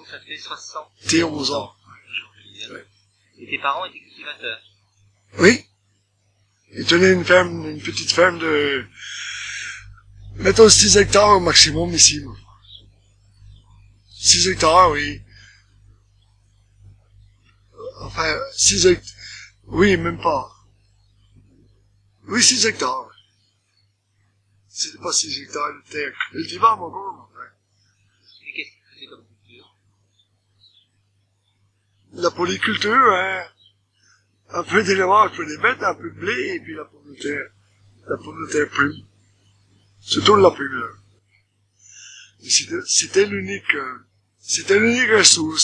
ça fait 60. 11 ans. Ouais. Et tes parents étaient cultivateurs? Oui. Ils tenaient une petite ferme de, mettons 6 hectares au maximum ici. 6 hectares, oui. Enfin, 6 hectares. Oui, même pas. Oui, 6 hectares. C'était pas 6 hectares de terre cultivable encore. Et qu'est-ce qu'ils faisaient comme culture? La polyculture, hein. Un peu d'élevage pour les bêtes, un peu de blé, et puis la pomme de terre. La pomme de terre prime. Surtout la prime, là. C'était l'unique ressource,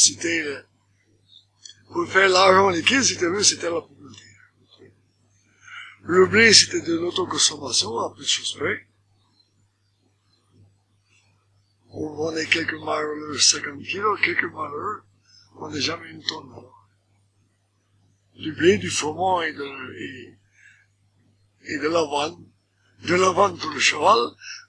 pour faire l'argent liquide, c'était la pomme de terre. Le blé, c'était de l'autoconsommation, à peu de choses près. On vendait quelques malheureux 50 kilos, quelques malheureux, on n'a jamais une tonne. Du blé, du froment et de l'avoine. De l'avoine pour le cheval,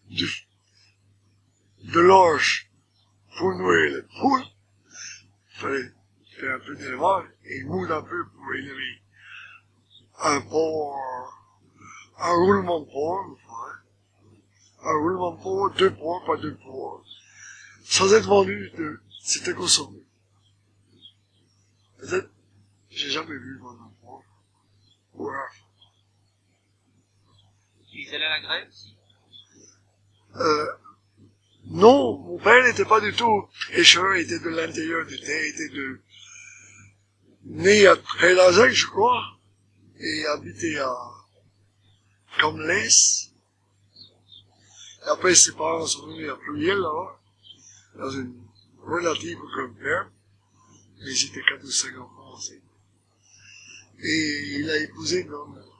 de l'orge pour nourrir les poules. Il fallait faire un peu d'élevage et moudre un peu pour élever un porc, un roulement de porc, un roulement de porc, 2 porcs, pas 2 porcs. Sans être vendu, c'était consommé. Peut-être, j'ai jamais vu vendre un porc. Ouais. Ils allaient à la grève aussi? Non, mon père n'était pas du tout pêcheur, il était de l'intérieur du terre, né à Prélazac, je crois, et habitait à Comlès. Et après, ses parents sont venus à Pluriel, là-bas, dans une relative grande ferme. Mais ils étaient 4 ou 5 enfants aussi. Et il a épousé une homme